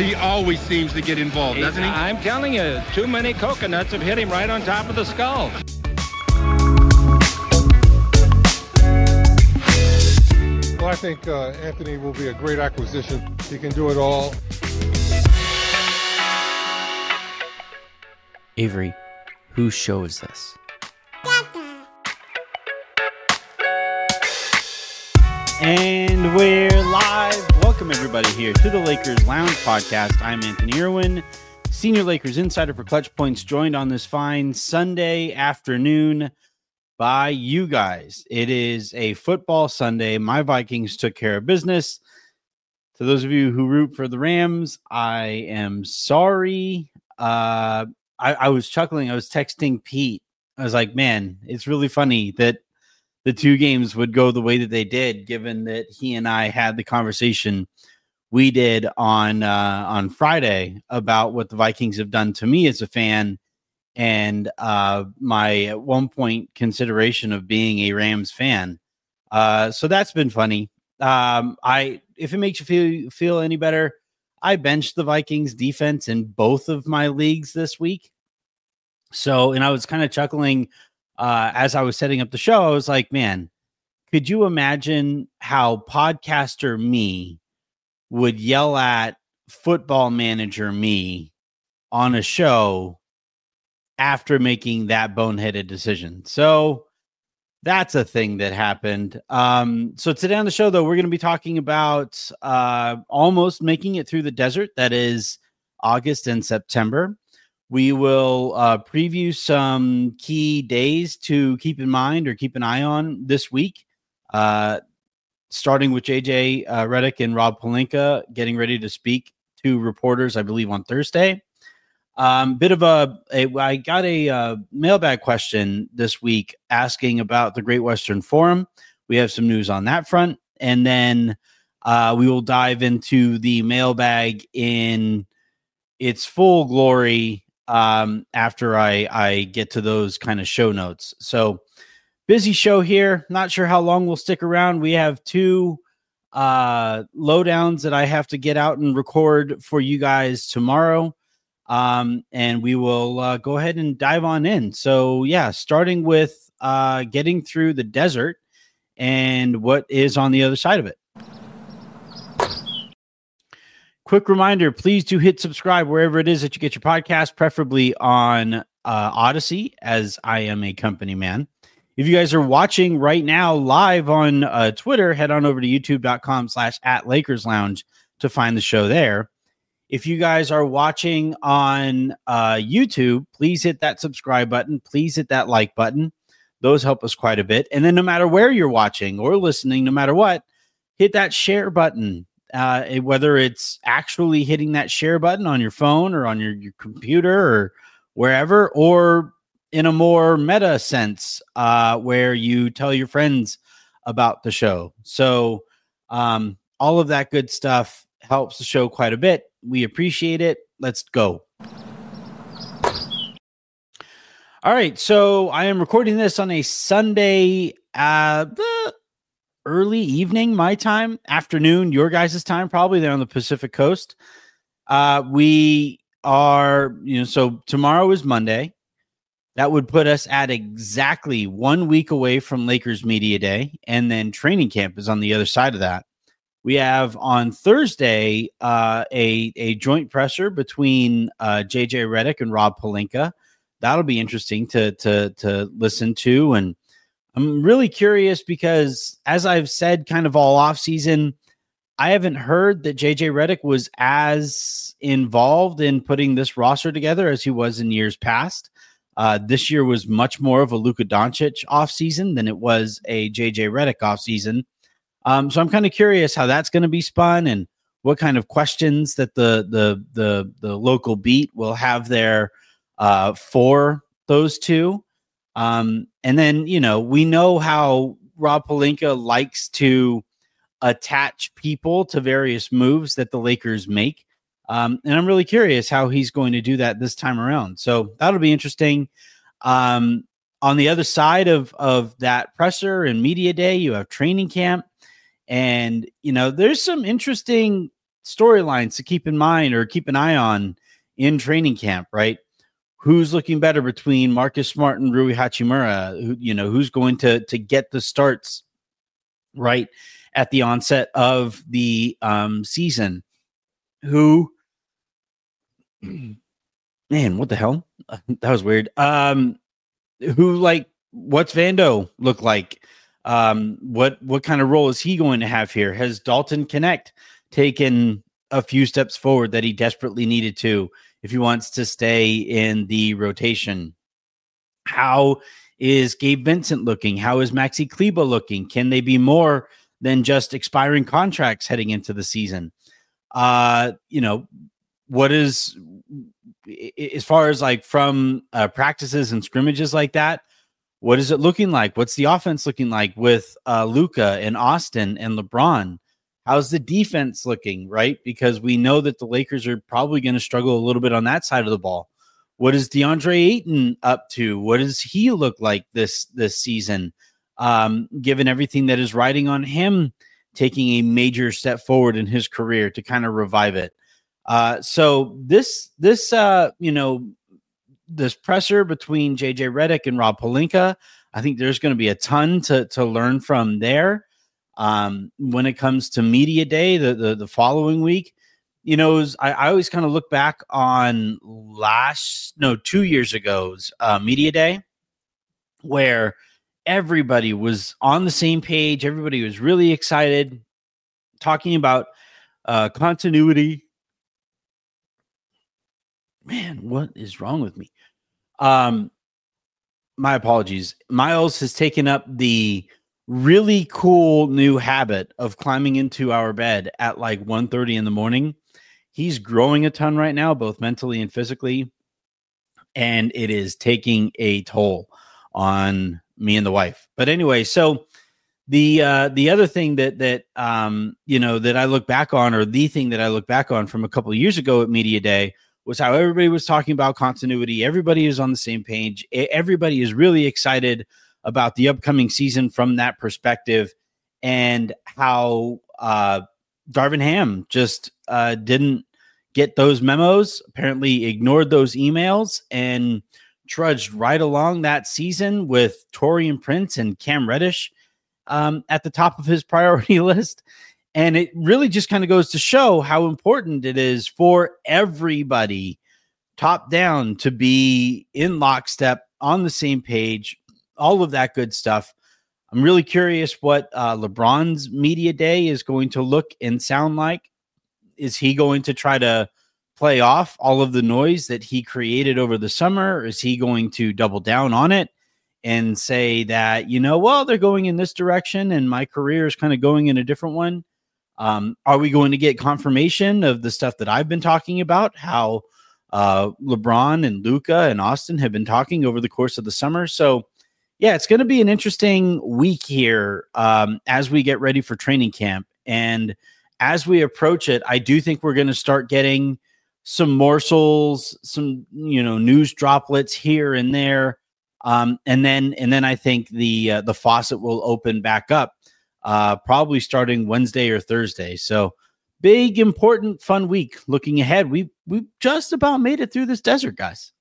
He always seems to get involved, doesn't he? I'm telling you, too many coconuts have hit him right on top of the skull. Well, I think Anthony will be a great acquisition. He can do it all. Avery, whose show is this? And we're live. Welcome, everybody, here to the Lakers Lounge Podcast. I'm Anthony Irwin, Senior Lakers Insider for Clutch Points, joined on this fine Sunday afternoon by you guys. It is a football Sunday. My Vikings took care of business. To those of you who root for the Rams, I am sorry. I was chuckling. I was texting Pete. I was like, man, it's really funny that the two games would go the way that they did, given that he and I had the conversation we did on Friday about what the Vikings have done to me as a fan and my at one point consideration of being a Rams fan. So that's been funny. If it makes you feel any better, I benched the Vikings defense in both of my leagues this week. So, and I was kind of chuckling as I was setting up the show. I was like, man, could you imagine how podcaster me would yell at football manager me on a show after making that boneheaded decision? So that's a thing that happened. So today on the show, though, we're going to be talking about almost making it through the desert. That is August and September. We will preview some key days to keep in mind or keep an eye on this week, starting with JJ Redick and Rob Pelinka getting ready to speak to reporters, I believe, on Thursday. I got a mailbag question this week asking about the Great Western Forum. We have some news on that front. And then we will dive into the mailbag in its full glory after I get to those kind of show notes. So busy show here. Not sure how long we'll stick around. We have two lowdowns that I have to get out and record for you guys tomorrow. And we will go ahead and dive on in. So yeah, starting with getting through the desert and what is on the other side of it. Quick reminder, please do hit subscribe wherever it is that you get your podcast, preferably on Odyssey, as I am a company man. If you guys are watching right now live on Twitter, head on over to youtube.com/@LakersLounge to find the show there. If you guys are watching on YouTube, please hit that subscribe button. Please hit that like button. Those help us quite a bit. And then no matter where you're watching or listening, no matter what, hit that share button. Whether it's actually hitting that share button on your phone or on your computer or wherever, or in a more meta sense where you tell your friends about the show. So all of that good stuff helps the show quite a bit. We appreciate it. Let's go. All right. So I am recording this on a Sunday, early evening, my time, afternoon, your guys' time, probably there on the Pacific Coast. We are, so tomorrow is Monday. That would put us at exactly 1 week away from Lakers Media Day. And then training camp is on the other side of that. We have on Thursday a joint presser between JJ Redick and Rob Pelinka. That'll be interesting to listen to. And I'm really curious because, as I've said kind of all off season, I haven't heard that JJ Redick was as involved in putting this roster together as he was in years past. This year was much more of a Luka Doncic offseason than it was a JJ Redick offseason. So I'm kind of curious how that's going to be spun and what kind of questions that the local beat will have there for those two. And then, we know how Rob Pelinka likes to attach people to various moves that the Lakers make. And I'm really curious how he's going to do that this time around. So that'll be interesting. On the other side of that presser and media day, you have training camp. And, there's some interesting storylines to keep in mind or keep an eye on in training camp, right? Who's looking better between Marcus Smart and Rui Hachimura? Who's going to get the starts right at the onset of the season? Who, man, what the hell? That was weird. What's Vando look like? What kind of role is he going to have here? Has Dalton Connect taken a few steps forward that he desperately needed to if he wants to stay in the rotation? How is Gabe Vincent looking? How is Maxi Kleba looking? Can they be more than just expiring contracts heading into the season? What is, as far as like from practices and scrimmages like that, what is it looking like? What's the offense looking like with Luka and Austin and LeBron? How's the defense looking, right? Because we know that the Lakers are probably going to struggle a little bit on that side of the ball. What is DeAndre Ayton up to? What does he look like this season? Given everything that is riding on him, taking a major step forward in his career to kind of revive it. So this presser between JJ Redick and Rob Pelinka, I think there's going to be a ton to learn from there. When it comes to media day, the following week, I always kind of look back on 2 years ago's media day, where everybody was on the same page. Everybody was really excited, talking about continuity. Man, what is wrong with me? My apologies. Miles has taken up the really cool new habit of climbing into our bed at like 1:30 in the morning. He's growing a ton right now, both mentally and physically, and it is taking a toll on me and the wife. But anyway, so the other thing that I look back on, or the thing that I look back on from a couple of years ago at Media Day, was how everybody was talking about continuity. Everybody is on the same page. Everybody is really excited about the upcoming season from that perspective, and how Darvin Ham just didn't get those memos, apparently ignored those emails, and trudged right along that season with Taurean Prince and Cam Reddish at the top of his priority list. And it really just kind of goes to show how important it is for everybody, top down, to be in lockstep, on the same page, all of that good stuff. I'm really curious what LeBron's media day is going to look and sound like. Is he going to try to play off all of the noise that he created over the summer? Or is he going to double down on it and say that, they're going in this direction and my career is kind of going in a different one? Are we going to get confirmation of the stuff that I've been talking about, how LeBron and Luka and Austin have been talking over the course of the summer? So, yeah, it's going to be an interesting week here as we get ready for training camp. And as we approach it, I do think we're going to start getting some morsels, some, news droplets here and there. And then I think the faucet will open back up. Probably starting Wednesday or Thursday. So big, important, fun week looking ahead. We just about made it through this desert, guys.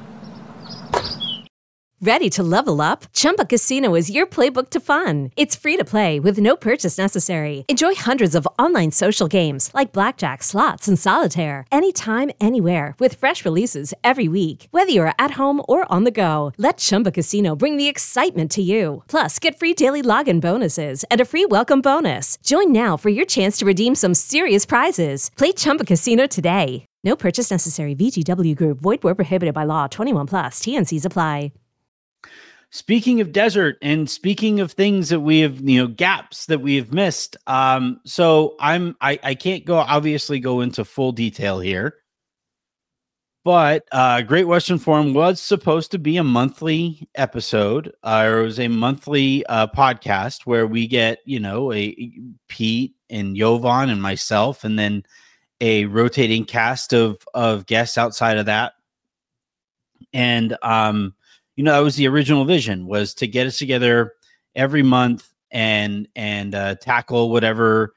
Ready to level up? Chumba Casino is your playbook to fun. It's free to play with no purchase necessary. Enjoy hundreds of online social games like blackjack, slots, and solitaire anytime, anywhere with fresh releases every week. Whether you're at home or on the go, let Chumba Casino bring the excitement to you. Plus, get free daily login bonuses and a free welcome bonus. Join now for your chance to redeem some serious prizes. Play Chumba Casino today. No purchase necessary. VGW Group. Void where prohibited by law. 21 plus. T&Cs apply. Speaking of desert and speaking of things that we have, gaps that we have missed. So I can't obviously go into full detail here, but Great Western Forum was supposed to be a monthly episode, or it was a monthly podcast where we get, a Pete and Jovan and myself, and then a rotating cast of guests outside of that. And, that was the original vision, was to get us together every month and tackle whatever,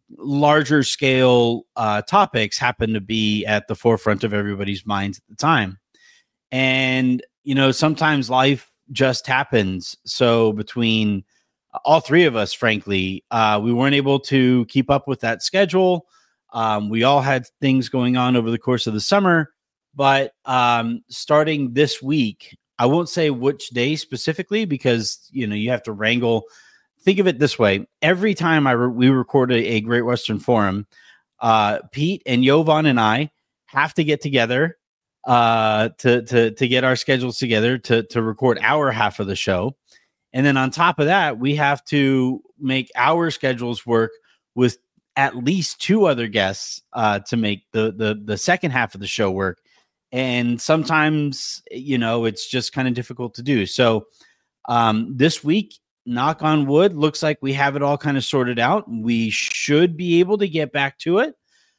larger scale topics happen to be at the forefront of everybody's minds at the time. And, sometimes life just happens. So between all three of us, frankly, we weren't able to keep up with that schedule. We all had things going on over the course of the summer, but starting this week, I won't say which day specifically because, you have to wrangle. Think of it this way. Every time we record a Great Western Forum, Pete and Jovan and I have to get together to get our schedules together to record our half of the show. And then on top of that, we have to make our schedules work with at least two other guests to make the second half of the show work. And sometimes, it's just kind of difficult to do. So this week, knock on wood, looks like we have it all kind of sorted out. We should be able to get back to it.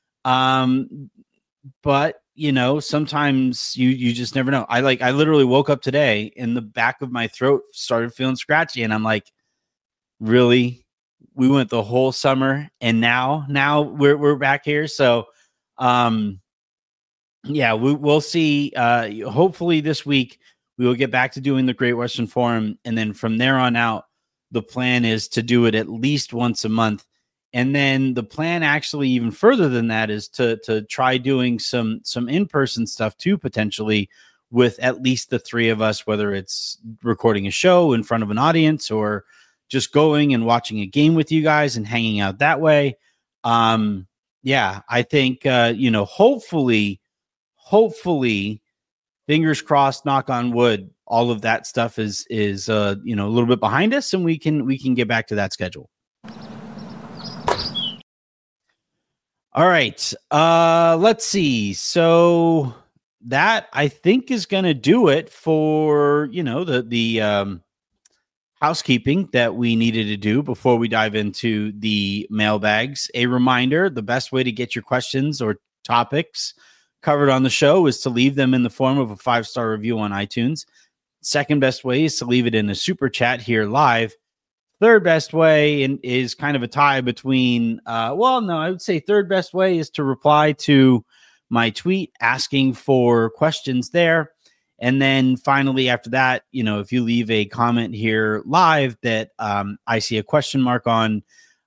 But sometimes you just never know. I literally woke up today and the back of my throat started feeling scratchy. And I'm like, really? We went the whole summer and now we're back here. So, we'll see. Hopefully this week we will get back to doing the Great Western Forum. And then from there on out, the plan is to do it at least once a month. And then the plan actually even further than that is to try doing some in-person stuff too, potentially with at least the three of us, whether it's recording a show in front of an audience or just going and watching a game with you guys and hanging out that way. I think, hopefully, fingers crossed, knock on wood, all of that stuff is a little bit behind us and we can get back to that schedule. All right. Let's see. So that I think is going to do it for, the housekeeping that we needed to do before we dive into the mailbags. A reminder, the best way to get your questions or topics covered on the show is to leave them in the form of a 5-star review on iTunes. Second best way is to leave it in a super chat here live. Third best way is kind of a tie between, I would say third best way is to reply to my tweet asking for questions there. And then finally, after that, if you leave a comment here live that I see a question mark on,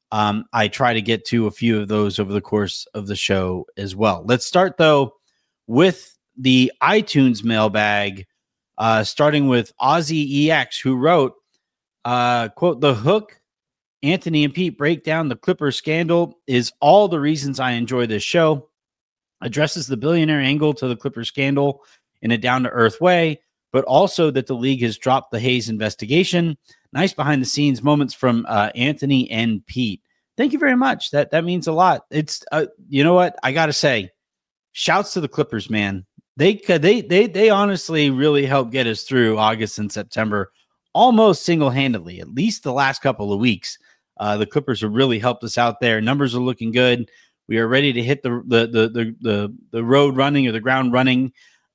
I try to get to a few of those over the course of the show as well. Let's start, though, with the iTunes mailbag, starting with Aussie EX, who wrote, quote, "The hook Anthony and Pete break down the Clippers scandal is all the reasons I enjoy this show. Addresses the billionaire angle to the Clippers scandal in a down-to-earth way, but also that the league has dropped the Hayes investigation. Nice behind-the-scenes moments from Anthony and Pete." Thank you very much. That means a lot. It's you know what I gotta say. Shouts to the Clippers, man. They honestly really helped get us through August and September almost single-handedly, at least the last couple of weeks. The Clippers have really helped us out there. Numbers are looking good. We are ready to hit the road running or the ground running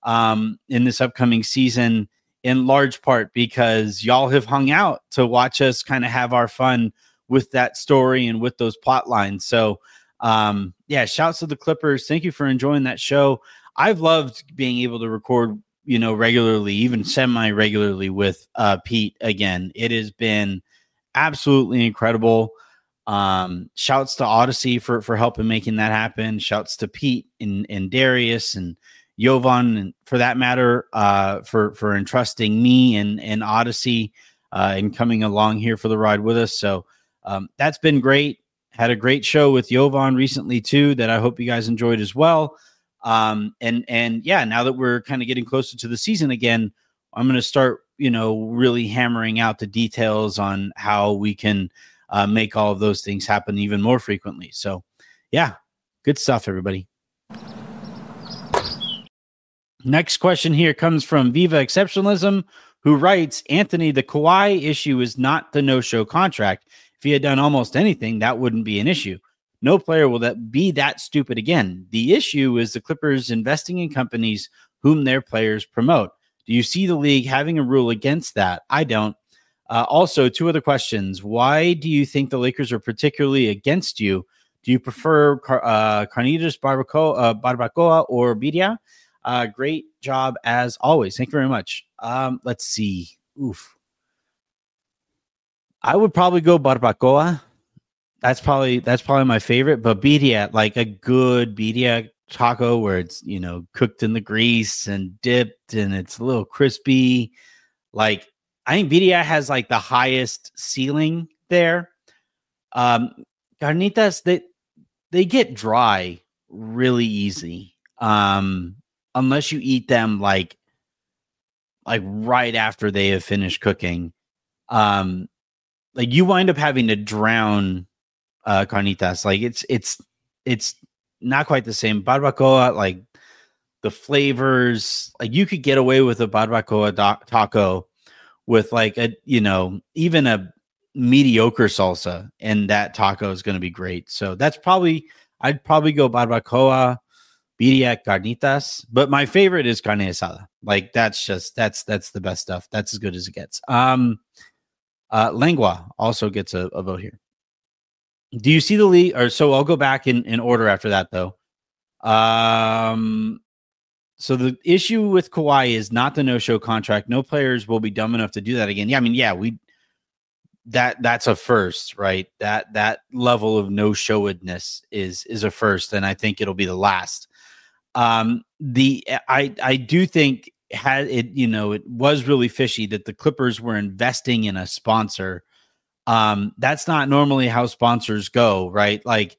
in this upcoming season, in large part because y'all have hung out to watch us kind of have our fun with that story and with those plot lines. So, shouts to the Clippers. Thank you for enjoying that show. I've loved being able to record, regularly, even semi-regularly with Pete again. It has been absolutely incredible. Shouts to Odyssey for helping making that happen. Shouts to Pete and Darius and Jovan, and for that matter, for entrusting me and Odyssey and coming along here for the ride with us. So that's been great. Had a great show with Jovan recently too that I hope you guys enjoyed as well. Now that we're kind of getting closer to the season again, I'm going to start, really hammering out the details on how we can make all of those things happen even more frequently. So yeah, good stuff, everybody. Next question here comes from Viva Exceptionalism, who writes, "Anthony, the Kawhi issue is not the no-show contract. If he had done almost anything, that wouldn't be an issue. No player will be that stupid again. The issue is the Clippers investing in companies whom their players promote. Do you see the league having a rule against that? I don't. Also, two other questions. Why do you think the Lakers are particularly against you? Do you prefer carnitas, barbacoa, or birria? Great job as always. Thank you very much. Let's see. Oof. I would probably go barbacoa. That's probably my favorite. But birria, like a good birria taco where it's, cooked in the grease and dipped and it's a little crispy. Like, I think birria has like the highest ceiling there. Carnitas, they get dry really easy. Unless you eat them like right after they have finished cooking. Like you wind up having to drown carnitas. Like it's not quite the same. Barbacoa, like the flavors, like you could get away with a barbacoa taco with like even a mediocre salsa, and that taco is going to be great. So I'd probably go barbacoa, birria, carnitas, but my favorite is carne asada. Like that's the best stuff. That's as good as it gets. Lengua also gets a vote here. Do you see the league? Or so I'll go back in order after that though. So the issue with Kawhi is not the no-show contract. No players will be dumb enough to do that again. Yeah, I mean, that's a first, right? That level of no-showedness is a first, and I think it'll be the last. I do think it was really fishy that the Clippers were investing in a sponsor. That's not normally how sponsors go, right? Like,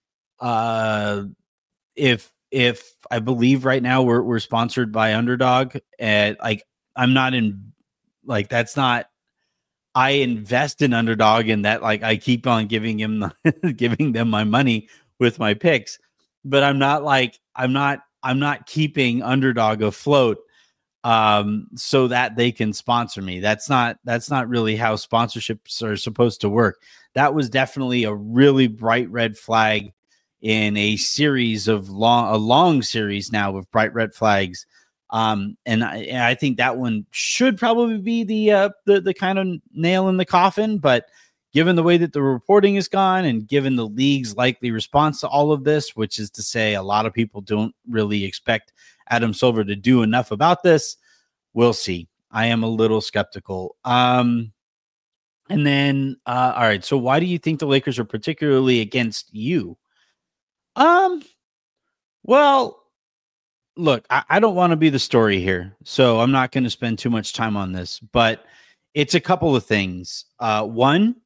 if I believe right now we're sponsored by Underdog, and like I'm not in, like that's not. I invest in Underdog, and that like I keep on giving them my money with my picks, but I'm not keeping Underdog afloat so that they can sponsor me. That's not really how sponsorships are supposed to work. That was definitely a really bright red flag in a long series now of bright red flags. And I think that one should probably be the kind of nail in the coffin, but given the way that the reporting has gone and given the league's likely response to all of this, which is to say a lot of people don't really expect Adam Silver to do enough about this, we'll see. I am a little skeptical. And then, all right. So why do you think the Lakers are particularly against you? Well, look, I don't want to be the story here, so I'm not going to spend too much time on this, but it's a couple of things. One,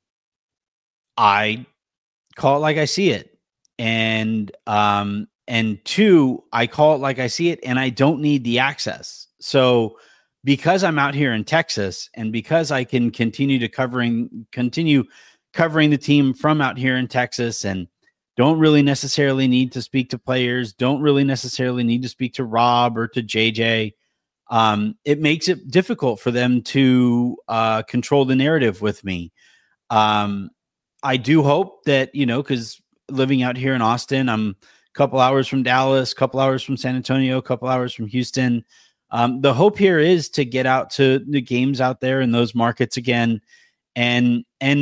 I call it like I see it. And two, I call it like I see it, and I don't need the access. So because I'm out here in Texas, and because I can continue covering the team from out here in Texas, and don't really necessarily need to speak to players, don't really necessarily need to speak to Rob or to JJ. It makes it difficult for them to control the narrative with me. I do hope that, because living out here in Austin, I'm a couple hours from Dallas, couple hours from San Antonio, couple hours from Houston. The hope here is to get out to the games out there in those markets again and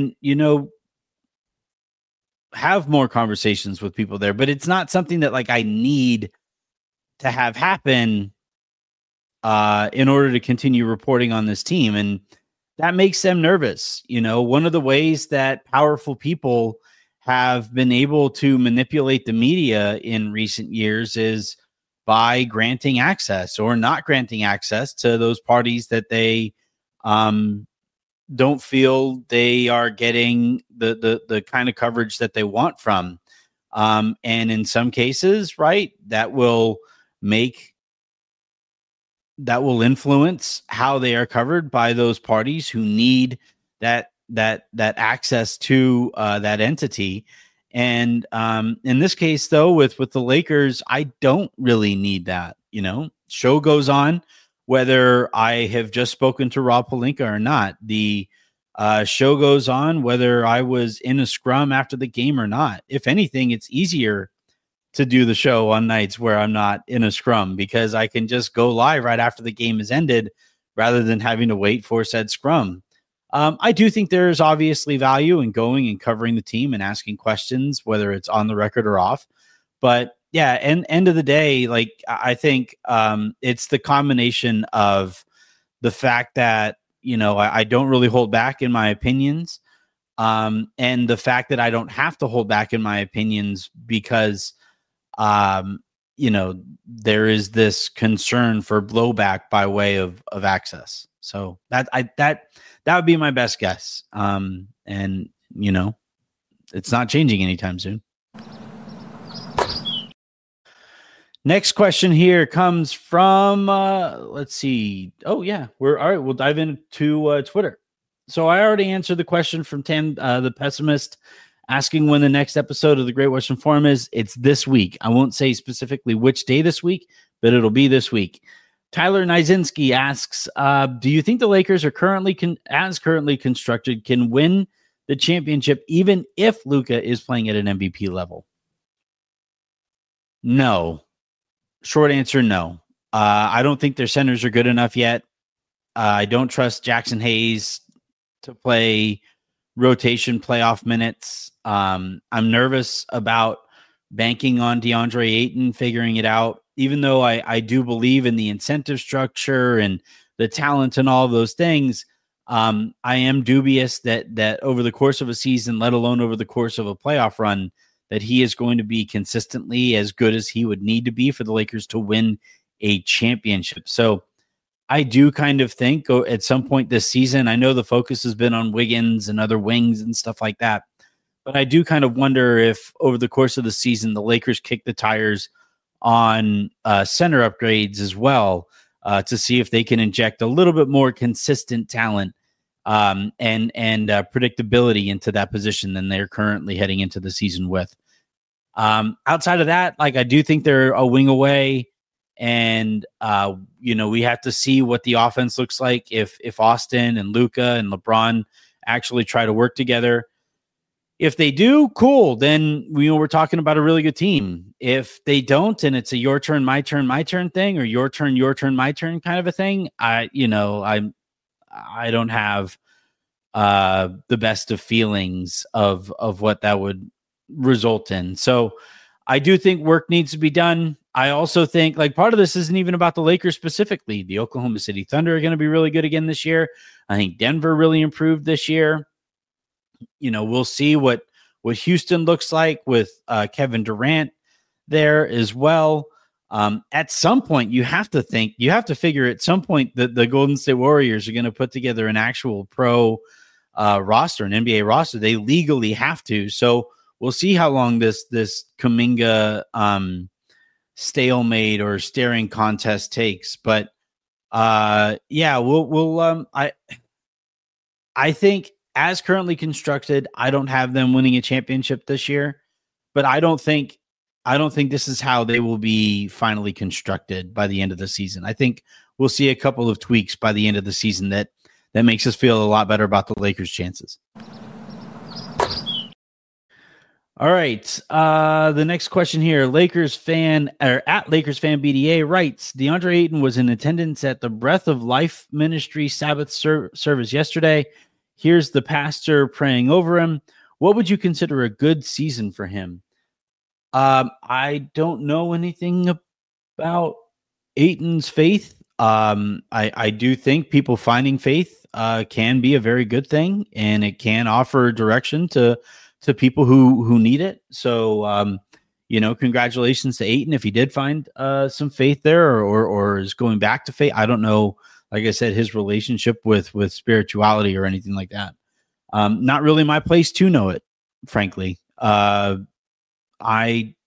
have more conversations with people there, but it's not something that like I need to have happen in order to continue reporting on this team. And that makes them nervous. One of the ways that powerful people have been able to manipulate the media in recent years is by granting access or not granting access to those parties that they don't feel they are getting the kind of coverage that they want from. And in some cases, right, that will influence how they are covered by those parties who need that access to that entity. And in this case, though, with the Lakers, I don't really need that. Show goes on, whether I have just spoken to Rob Pelinka or not. The show goes on, whether I was in a scrum after the game or not. If anything, it's easier to do the show on nights where I'm not in a scrum because I can just go live right after the game is ended rather than having to wait for said scrum. I do think there's obviously value in going and covering the team and asking questions, whether it's on the record or off. But yeah, end of the day, like I think it's the combination of the fact that, I don't really hold back in my opinions, and the fact that I don't have to hold back in my opinions because, there is this concern for blowback by way of access. So that would be my best guess. And it's not changing anytime soon. Next question here comes from, let's see. Oh yeah. All right. We'll dive into Twitter. So I already answered the question from Tam, the pessimist, asking when the next episode of the Great Western Forum is. It's this week. I won't say specifically which day this week, but it'll be this week. Tyler Nizinski asks, do you think the Lakers are currently constructed can win the championship even if Luka is playing at an MVP level? No. Short answer, no. I don't think their centers are good enough yet. I don't trust Jackson Hayes to play rotation playoff minutes. I'm nervous about banking on DeAndre Ayton figuring it out, even though I do believe in the incentive structure and the talent and all of those things. I am dubious that over the course of a season, let alone over the course of a playoff run, that he is going to be consistently as good as he would need to be for the Lakers to win a championship. So I do kind of think at some point this season, I know the focus has been on Wiggins and other wings and stuff like that, but I do kind of wonder if over the course of the season, the Lakers kick the tires on center upgrades as well to see if they can inject a little bit more consistent talent and predictability into that position than they're currently heading into the season with. Outside of that, like I do think they're a wing away, and we have to see what the offense looks like if Austin and Luka and LeBron actually try to work together. If they do, cool. Then we're talking about a really good team. If they don't, and it's a your turn, my turn thing, or your turn, my turn kind of a thing, I don't have the best of feelings of what that would result in. So I do think work needs to be done. I also think like part of this isn't even about the Lakers specifically. The Oklahoma City Thunder are going to be really good again this year. I think Denver really improved this year. We'll see what Houston looks like with Kevin Durant there as well. At some point, you have to figure at some point that the Golden State Warriors are going to put together an actual pro roster, an NBA roster. They legally have to. So we'll see how long this Kuminga stalemate or staring contest takes. But I think as currently constructed, I don't have them winning a championship this year, but I don't think this is how they will be finally constructed by the end of the season. I think we'll see a couple of tweaks by the end of the season that makes us feel a lot better about the Lakers' chances. All right. The next question here, Lakers fan BDA writes, DeAndre Ayton was in attendance at the Breath of Life Ministry Sabbath service yesterday. Here's the pastor praying over him. What would you consider a good season for him? I don't know anything about Ayton's faith. I do think people finding faith can be a very good thing, and it can offer direction to people who need it. So, congratulations to Ayton if he did find some faith there or is going back to faith. I don't know, like I said, his relationship with spirituality or anything like that. Not really my place to know it, frankly. I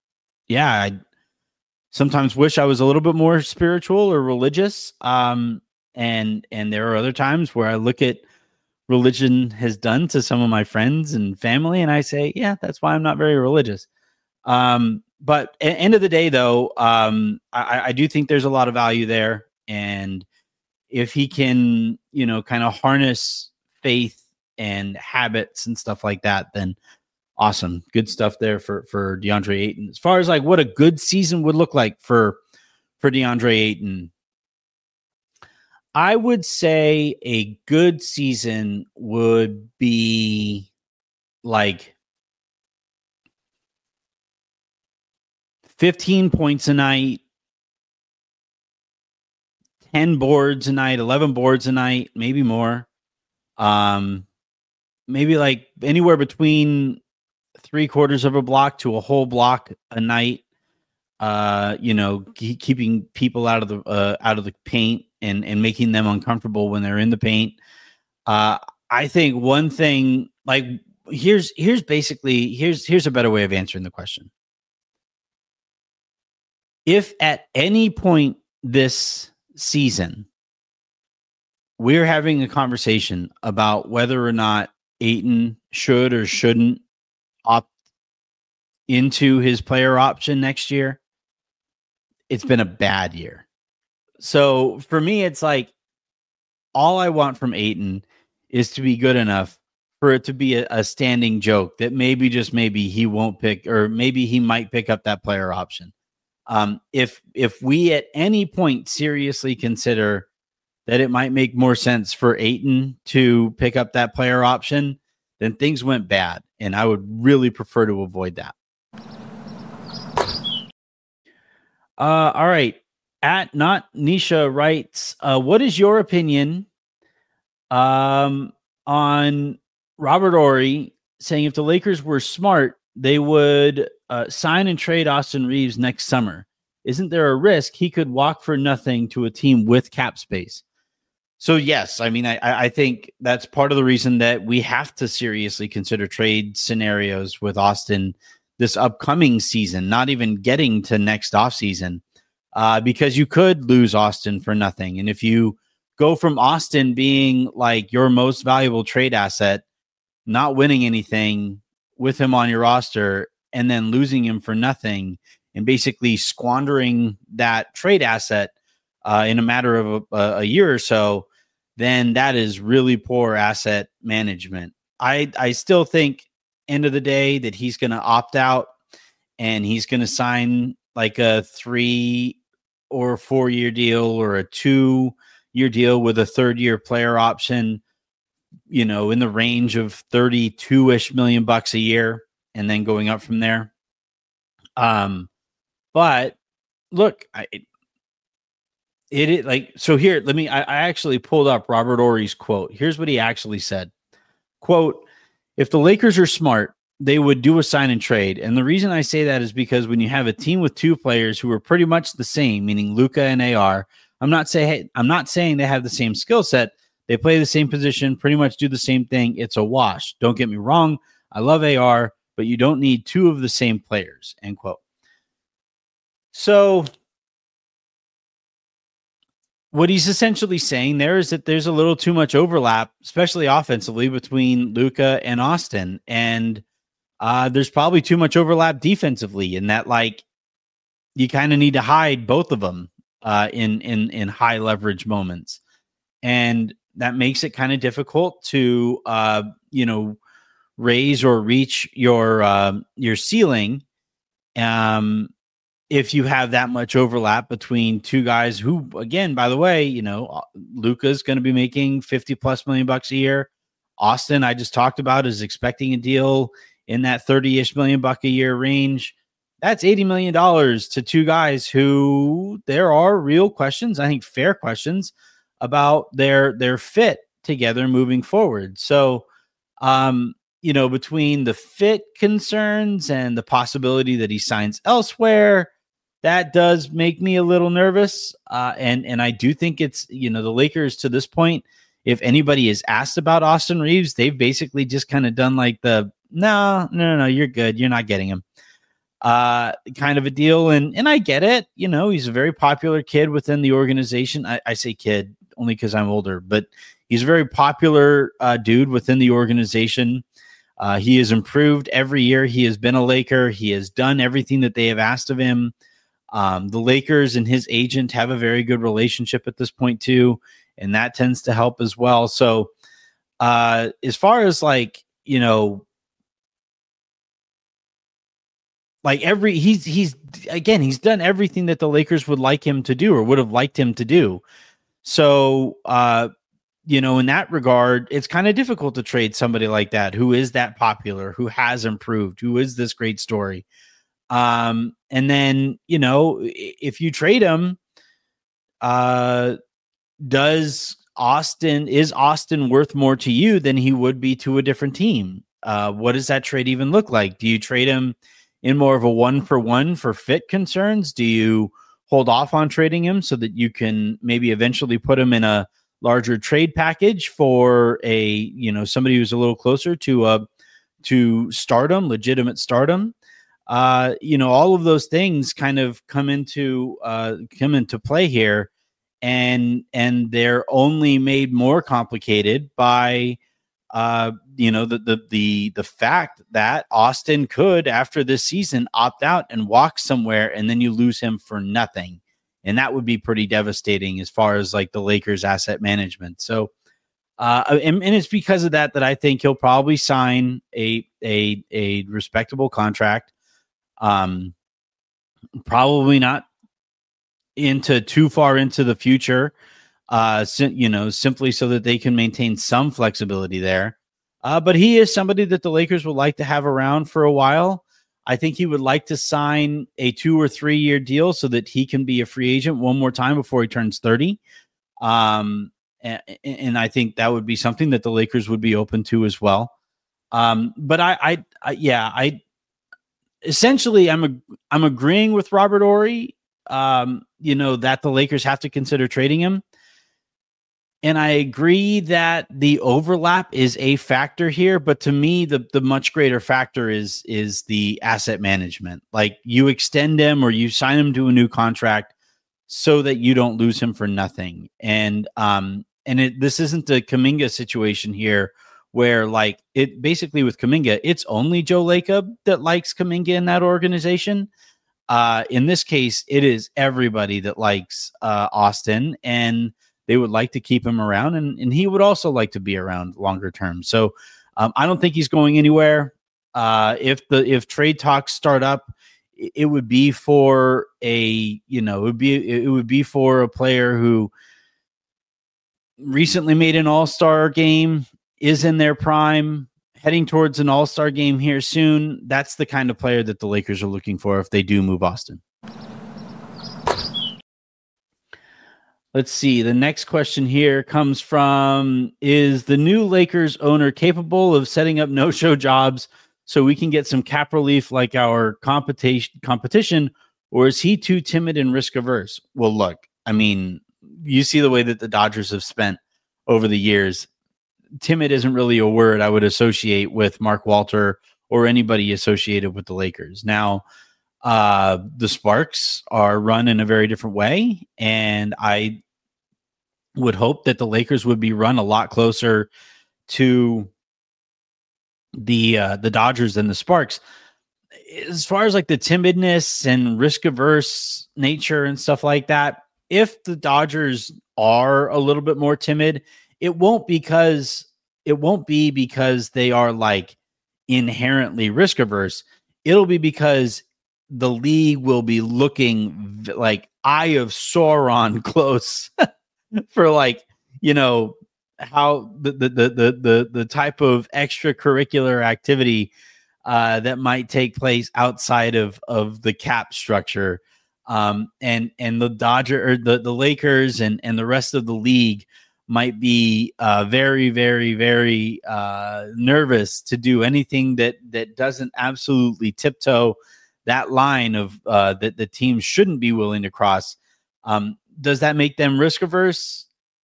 sometimes wish I was a little bit more spiritual or religious. And there are other times where I look at religion has done to some of my friends and family, and I say, yeah, that's why I'm not very religious. But at the end of the day, though, I do think there's a lot of value there. And if he can, kind of harness faith and habits and stuff like that, then awesome. Good stuff there for DeAndre Ayton. As far as like what a good season would look like for DeAndre Ayton, I would say a good season would be like 15 points a night, 10 boards a night, 11 boards a night, maybe more. Maybe like anywhere between 3/4 of a block to a whole block a night. Keeping people out of the paint and making them uncomfortable when they're in the paint. I think one thing, like here's a better way of answering the question. If at any point this season we're having a conversation about whether or not Ayton should or shouldn't opt into his player option next year, it's been a bad year. So for me, it's like all I want from Ayton is to be good enough for it to be a standing joke that maybe, just maybe, he won't pick, or maybe he might pick up that player option. If we at any point seriously consider that it might make more sense for Ayton to pick up that player option, then things went bad, and I would really prefer to avoid that. All right. At Not Nisha writes, what is your opinion on Robert Horry saying if the Lakers were smart, they would sign and trade Austin Reeves next summer? Isn't there a risk he could walk for nothing to a team with cap space? So, yes, I mean, I think that's part of the reason that we have to seriously consider trade scenarios with Austin this upcoming season, not even getting to next offseason, because you could lose Austin for nothing. And if you go from Austin being like your most valuable trade asset, not winning anything with him on your roster, and then losing him for nothing and basically squandering that trade asset in a matter of a year or so, then that is really poor asset management. I still think, end of the day, that he's going to opt out and he's going to sign like a 3 or 4 year deal or a 2-year deal with a 3rd-year player option, in the range of $32-ish million a year, and then going up from there. But look, here, I actually pulled up Robert Horry's quote. Here's what he actually said. Quote, if the Lakers are smart, they would do a sign and trade. And the reason I say that is because when you have a team with 2 players who are pretty much the same, meaning Luka and AR, I'm not saying they have the same skill set. They play the same position, pretty much do the same thing. It's a wash. Don't get me wrong. I love AR, but you don't need 2 of the same players, end quote. So what he's essentially saying there is that there's a little too much overlap, especially offensively, between Luka and Austin. And there's probably too much overlap defensively, in that, like, you kind of need to hide both of them in high leverage moments. And that makes it kind of difficult to, raise or reach your ceiling. If you have that much overlap between 2 guys who, again, by the way, Luka's going to be making $50+ million a year. Austin, I just talked about, is expecting a deal in that $30-ish million a year range. That's $80 million to 2 guys who there are real questions, I think fair questions, about their fit together moving forward. So, between the fit concerns and the possibility that he signs elsewhere, that does make me a little nervous. And I do think it's, the Lakers to this point, if anybody is asked about Austin Reeves, they've basically just kind of done like the, no, you're good, you're not getting him kind of a deal. And I get it. He's a very popular kid within the organization. I say kid only because I'm older, but he's a very popular dude within the organization. He has improved every year. He has been a Laker. He has done everything that they have asked of him. The Lakers and his agent have a very good relationship at this point too, and that tends to help as well. So as far as he's done everything that the Lakers would like him to do or would have liked him to do. So, in that regard, it's kind of difficult to trade somebody like that who is that popular, who has improved, who is this great story. And then, if you trade him, is Austin worth more to you than he would be to a different team? What does that trade even look like? Do you trade him in more of a 1-for-1 for fit concerns? Do you hold off on trading him so that you can maybe eventually put him in a larger trade package for somebody who's a little closer to stardom, legitimate stardom? All of those things kind of come into play here, and they're only made more complicated by the fact that Austin could, after this season, opt out and walk somewhere, and then you lose him for nothing. And that would be pretty devastating as far as like the Lakers asset management. So, and it's because of that I think he'll probably sign a respectable contract. Probably not into too far into the future, simply so that they can maintain some flexibility there. But he is somebody that the Lakers would like to have around for a while. I think he would like to sign a 2 or 3 year deal so that he can be a free agent one more time before he turns 30. And I think that would be something that the Lakers would be open to as well. But I essentially I'm agreeing with Robert Horry, that the Lakers have to consider trading him. And I agree that the overlap is a factor here, but to me, the much greater factor is the asset management. Like, you extend him or you sign him to a new contract so that you don't lose him for nothing. And this isn't the Kuminga situation here, where like it basically with Kuminga, it's only Joe Lacob that likes Kuminga in that organization. In this case, it is everybody that likes Austin, and they would like to keep him around, and he would also like to be around longer term. So I don't think he's going anywhere. If trade talks start up, it would be for it would be for a player who recently made an all-star game, is in their prime, heading towards an all-star game here soon. That's the kind of player that the Lakers are looking for if they do move Austin. Let's see. The next question here comes from, is the new Lakers owner capable of setting up no-show jobs so we can get some cap relief like our competition, or is he too timid and risk-averse? Well, look, I mean, you see the way that the Dodgers have spent over the years. Timid isn't really a word I would associate with Mark Walter or anybody associated with the Lakers. Now, the Sparks are run in a very different way, and I would hope that the Lakers would be run a lot closer to the Dodgers than the Sparks. As far as like the timidness and risk-averse nature and stuff like that, if the Dodgers are a little bit more timid, it won't be because they are like inherently risk-averse. It'll be because the league will be looking like Eye of Sauron close for like, how the type of extracurricular activity that might take place outside of the cap structure. And the Dodger or the Lakers and the rest of the league might be very, very, very nervous to do anything that doesn't absolutely tiptoe that line of that the team shouldn't be willing to cross. Does that make them risk averse?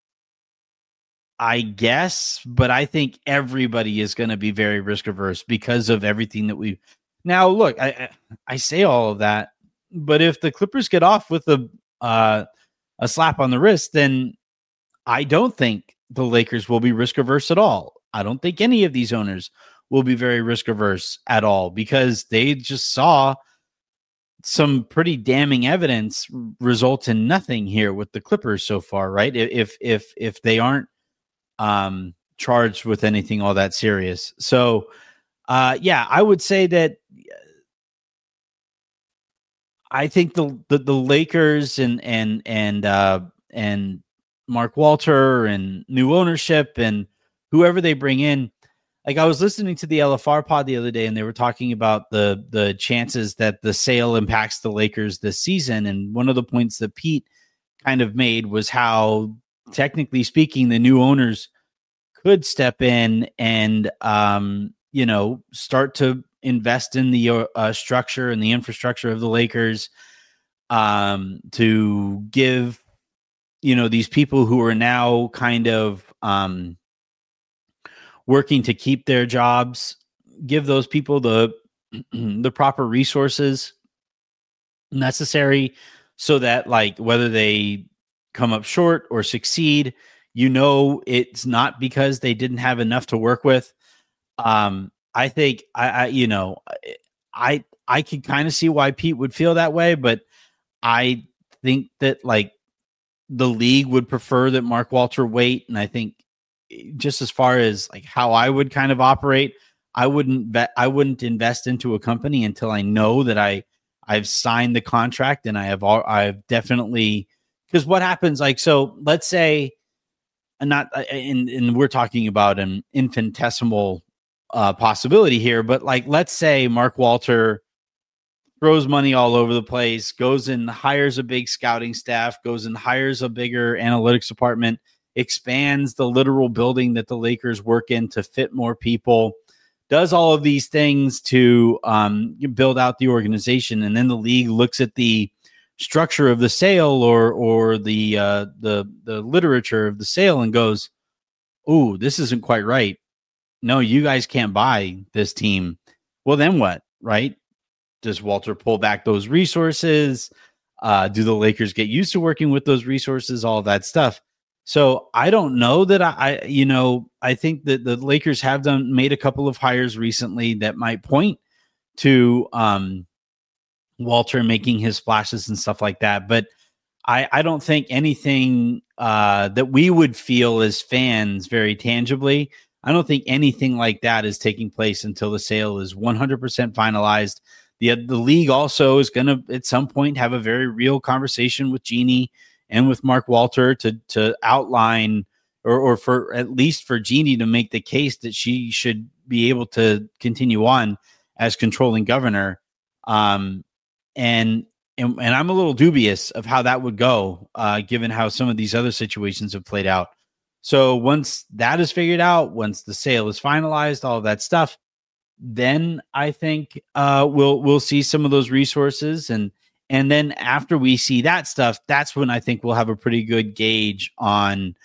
I guess, but I think everybody is going to be very risk averse because of everything that we now look. I say all of that, but if the Clippers get off with a slap on the wrist, then I don't think the Lakers will be risk averse at all. I don't think any of these owners will be very risk averse at all because they just saw some pretty damning evidence result in nothing here with the Clippers so far, right? If they aren't charged with anything all that serious. So, I would say that I think the Lakers and Mark Walter and new ownership and whoever they bring in. Like, I was listening to the LFR pod the other day, and they were talking about the chances that the sale impacts the Lakers this season. And one of the points that Pete kind of made was how, technically speaking, the new owners could step in and, start to invest in the structure and the infrastructure of the Lakers, to give, these people who are now kind of working to keep their jobs, give those people the proper resources necessary so that, like, whether they come up short or succeed, it's not because they didn't have enough to work with. I think I could kind of see why Pete would feel that way, but I think that, like, the league would prefer that Mark Walter wait. And I think, just as far as like how I would kind of operate, I wouldn't invest into a company until I know that I've signed the contract and I've definitely, because what happens, like, so let's say, and we're talking about an infinitesimal possibility here, but like, let's say Mark Walter throws money all over the place, goes and hires a big scouting staff, goes and hires a bigger analytics department, expands the literal building that the Lakers work in to fit more people, does all of these things to build out the organization. And then the league looks at the structure of the sale or the literature of the sale and goes, "Ooh, this isn't quite right. No, you guys can't buy this team." Well, then what, right? Does Walter pull back those resources? Do the Lakers get used to working with those resources? All of that stuff. So I don't know that I think that the Lakers have made a couple of hires recently that might point to Walter making his splashes and stuff like that. But I don't think anything that we would feel as fans very tangibly, I don't think anything like that is taking place until the sale is 100% finalized. The league also is going to, at some point, have a very real conversation with Jeannie and with Mark Walter to outline, or for at least for Jeannie to make the case that she should be able to continue on as controlling governor. And I'm a little dubious of how that would go, given how some of these other situations have played out. So once that is figured out, once the sale is finalized, all of that stuff, then I think we'll see some of those resources, and then after we see that stuff, that's when I think we'll have a pretty good gauge on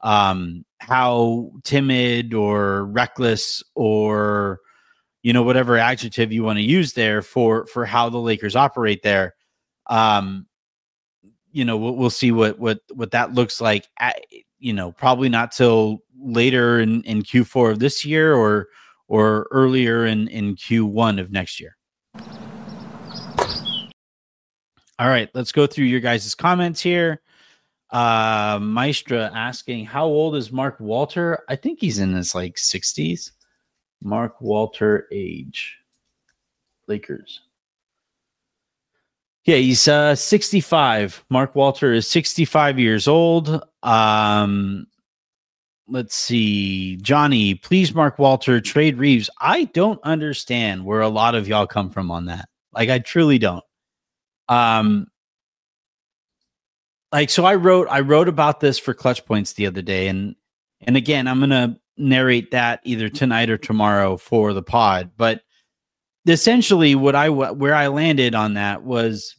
how timid or reckless or whatever adjective you want to use there for how the Lakers operate there. We'll see what that looks like. Probably not till later in Q4 of this year or earlier in Q1 of next year. All right, let's go through your guys' comments here. Maestra asking, how old is Mark Walter? I think he's in his 60s. Mark Walter age. Lakers. Yeah, he's 65. Mark Walter is 65 years old. Let's see. Johnny, please, Mark Walter, trade Reeves. I don't understand where a lot of y'all come from on that. I truly don't. So I wrote about this for Clutch Points the other day, and again, I'm going to narrate that either tonight or tomorrow for the pod. But essentially where I landed on that was,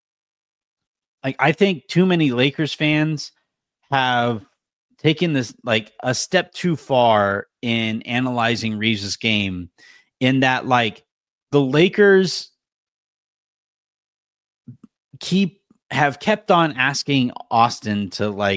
I think too many Lakers fans have taken this a step too far in analyzing Reeves' game, in that the Lakers have kept on asking Austin to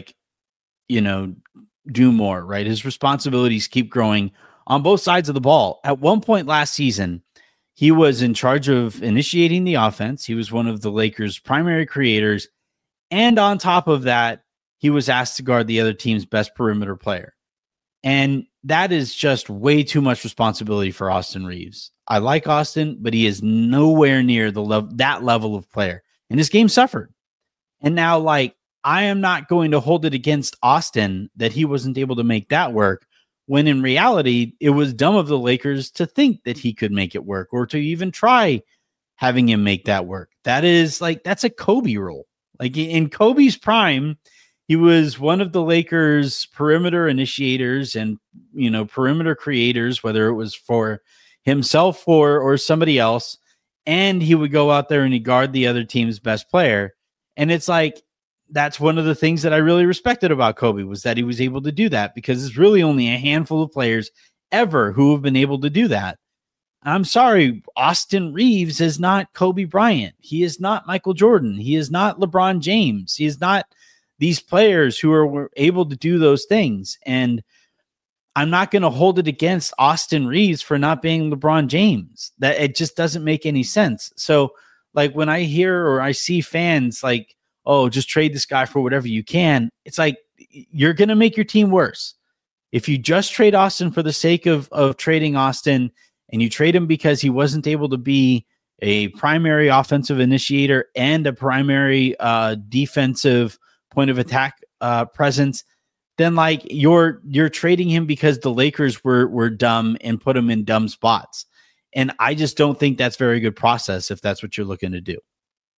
do more, right? His responsibilities keep growing on both sides of the ball. At one point last season, he was in charge of initiating the offense. He was one of the Lakers' primary creators. And on top of that, he was asked to guard the other team's best perimeter player. And that is just way too much responsibility for Austin Reeves. I like Austin, but he is nowhere near that level of player. And this game suffered. And now, I am not going to hold it against Austin that he wasn't able to make that work, when in reality, it was dumb of the Lakers to think that he could make it work or to even try having him make that work. That's a Kobe rule. Like in Kobe's prime, he was one of the Lakers' perimeter initiators and, perimeter creators, whether it was for himself or somebody else. And he would go out there and he'd guard the other team's best player. And it's like, that's one of the things that I really respected about Kobe, was that he was able to do that, because it's really only a handful of players ever who have been able to do that. I'm sorry, Austin Reeves is not Kobe Bryant. He is not Michael Jordan. He is not LeBron James. He is not these players who were able to do those things. And I'm not going to hold it against Austin Reeves for not being LeBron James. That it just doesn't make any sense. So like when I hear or I see fans like, oh, just trade this guy for whatever you can, it's like, you're going to make your team worse. If you just trade Austin for the sake of trading Austin, and you trade him because he wasn't able to be a primary offensive initiator and a primary defensive point of attack presence, then like you're trading him because the Lakers were dumb and put him in dumb spots. And I just don't think that's very good process if that's what you're looking to do.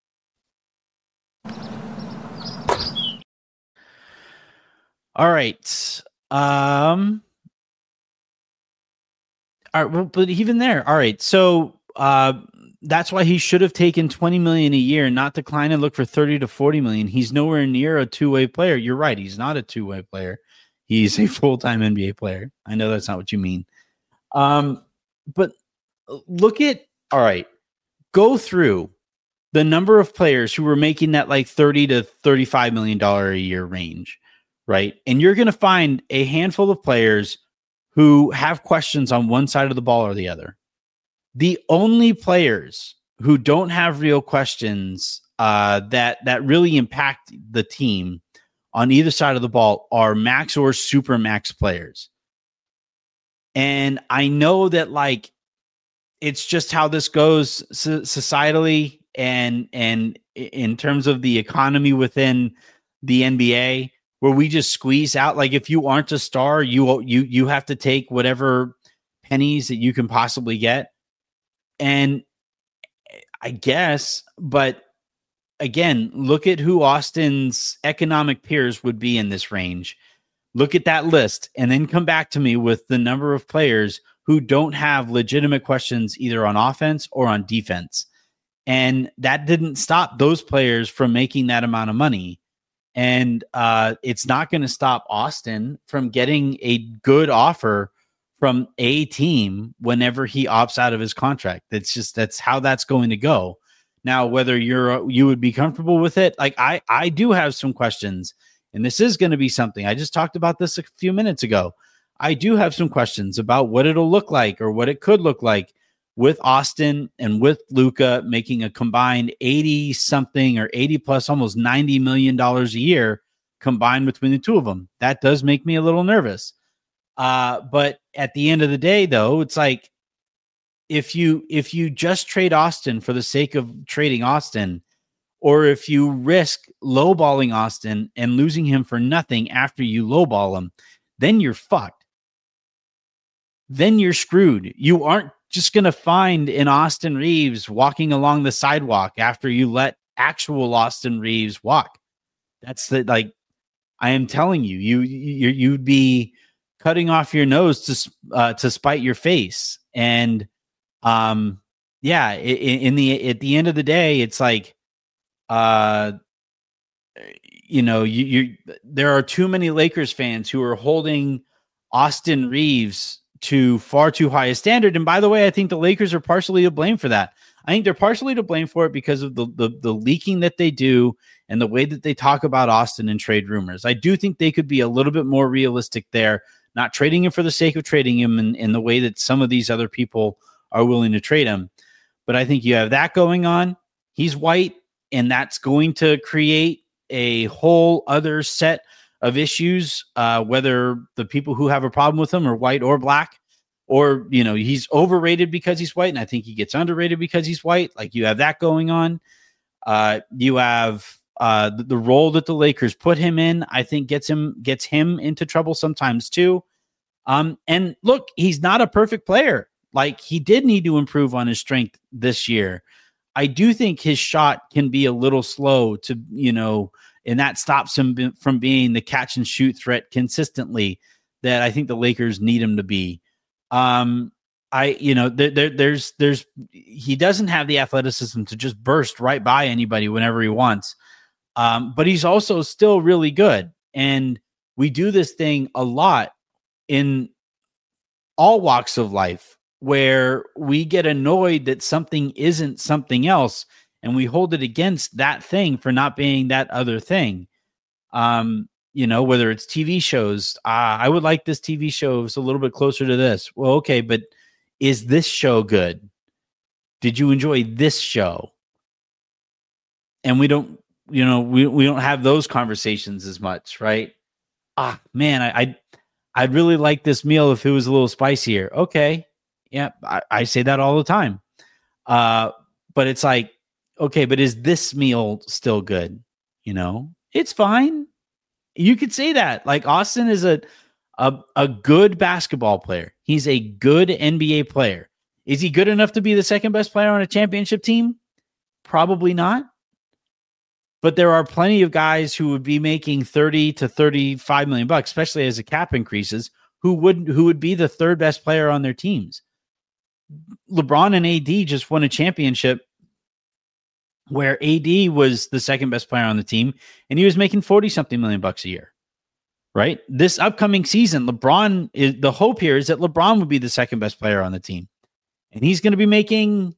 All right. All right, well, but even there, all right. So that's why he should have taken $20 million a year, not decline and look for $30 to $40 million. He's nowhere near a two-way player. You're right. He's not a two-way player. He's a full-time NBA player. I know that's not what you mean. But look at, all right, go through the number of players who were making that like $30 to $35 million a year range, right? And you're going to find a handful of players who have questions on one side of the ball or the other. The only players who don't have real questions that really impact the team on either side of the ball are max or super max players. And I know that like it's just how this goes societally and in terms of the economy within the NBA, where we just squeeze out. Like if you aren't a star, you have to take whatever pennies that you can possibly get. And I guess, but again, look at who Austin's economic peers would be in this range. Look at that list and then come back to me with the number of players who don't have legitimate questions either on offense or on defense. And that didn't stop those players from making that amount of money. And it's not going to stop Austin from getting a good offer from a team whenever he opts out of his contract. That's how that's going to go. Now, whether you would be comfortable with it, like I do have some questions, and this is going to be something. I just talked about this a few minutes ago. I do have some questions about what it'll look like or what it could look like with Austin and with Luka making a combined 80 something or 80 plus almost $90 million a year combined between the two of them. That does make me a little nervous. But at the end of the day, though, it's like if you just trade Austin for the sake of trading Austin, or if you risk lowballing Austin and losing him for nothing after you lowball him, then you're fucked. Then you're screwed. You aren't just going to find an Austin Reeves walking along the sidewalk after you let actual Austin Reeves walk. That's I am telling you, you'd be cutting off your nose to spite your face. And at the end of the day, it's like, there are too many Lakers fans who are holding Austin Reeves to far too high a standard. And by the way, I think the Lakers are partially to blame for that. I think they're partially to blame for it because of the leaking that they do and the way that they talk about Austin in trade rumors. I do think they could be a little bit more realistic there, not trading him for the sake of trading him in the way that some of these other people are willing to trade him. But I think you have that going on. He's white, and that's going to create a whole other set of issues, whether the people who have a problem with him are white or black, or, he's overrated because he's white. And I think he gets underrated because he's white. Like you have that going on. You have The role that the Lakers put him in, I think gets him into trouble sometimes too. And look, he's not a perfect player. Like, he did need to improve on his strength this year. I do think his shot can be a little slow to, and that stops him from being the catch and shoot threat consistently that I think the Lakers need him to be. He doesn't have the athleticism to just burst right by anybody whenever he wants. But he's also still really good. And we do this thing a lot in all walks of life, where we get annoyed that something isn't something else, and we hold it against that thing for not being that other thing. Whether it's TV shows, I would like this TV show is a little bit closer to this. Well, okay, but is this show good? Did you enjoy this show? And we don't, we don't have those conversations as much, right? Man, I'd really like this meal if it was a little spicier. Okay. Yeah, I say that all the time. But it's like, okay, but is this meal still good? It's fine. You could say that. Like, Austin is a good basketball player. He's a good NBA player. Is he good enough to be the second best player on a championship team? Probably not. But there are plenty of guys who would be making $30 to $35 million, especially as the cap increases, who would be the third best player on their teams. LeBron and AD just won a championship where AD was the second best player on the team, and he was making 40-something million bucks a year. Right? This upcoming season, the hope here is that LeBron would be the second best player on the team, and he's going to be making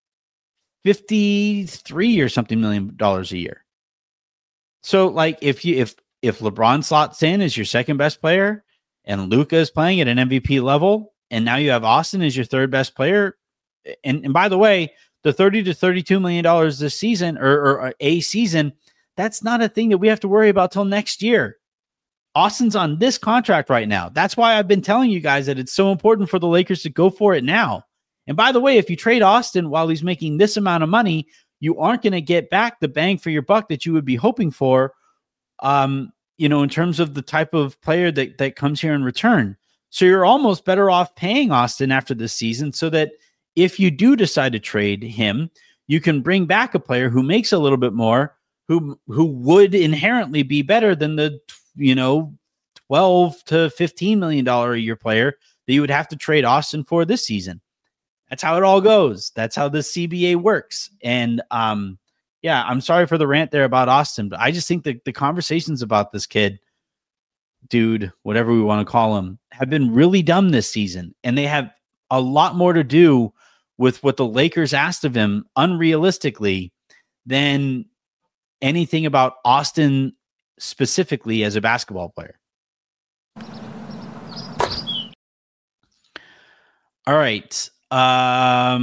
$53 or something million a year. So, like, if LeBron slots in as your second best player, and Luka is playing at an MVP level, and now you have Austin as your third best player, and by the way, the $30 to $32 million this season or a season, that's not a thing that we have to worry about till next year. Austin's on this contract right now. That's why I've been telling you guys that it's so important for the Lakers to go for it now. And by the way, if you trade Austin while he's making this amount of money, you aren't going to get back the bang for your buck that you would be hoping for, in terms of the type of player that comes here in return. So you're almost better off paying Austin after this season so that if you do decide to trade him, you can bring back a player who makes a little bit more, who would inherently be better than the $12 to $15 million a year player that you would have to trade Austin for this season. That's how it all goes. That's how the CBA works. And I'm sorry for the rant there about Austin, but I just think that the conversations about this kid, dude, whatever we want to call him, have been really dumb this season. And they have a lot more to do with what the Lakers asked of him unrealistically than anything about Austin specifically as a basketball player. All right. I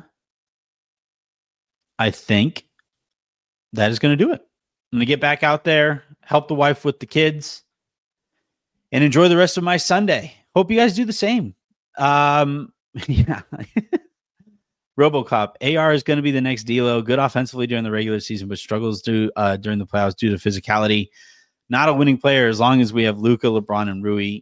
think that is going to do it. I'm going to get back out there, help the wife with the kids, and enjoy the rest of my Sunday. Hope you guys do the same. Yeah. RoboCop, AR is going to be the next D'Lo. Good offensively during the regular season, but struggles during the playoffs due to physicality. Not a winning player as long as we have Luka, LeBron, and Rui.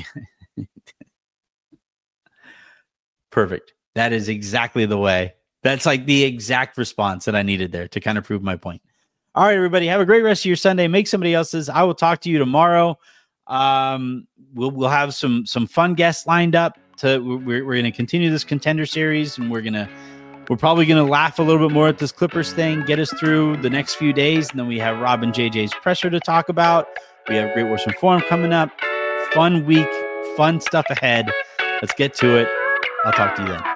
Perfect. That is exactly the way. That's like the exact response that I needed there to kind of prove my point. All right, everybody, have a great rest of your Sunday. Make somebody else's. I will talk to you tomorrow. We'll have some fun guests lined up. We're going to continue this contender series, and we're probably going to laugh a little bit more at this Clippers thing, get us through the next few days, and then we have Rob and JJ's pressure to talk about. We have Great Western Forum coming up. Fun week, fun stuff ahead. Let's get to it. I'll talk to you then.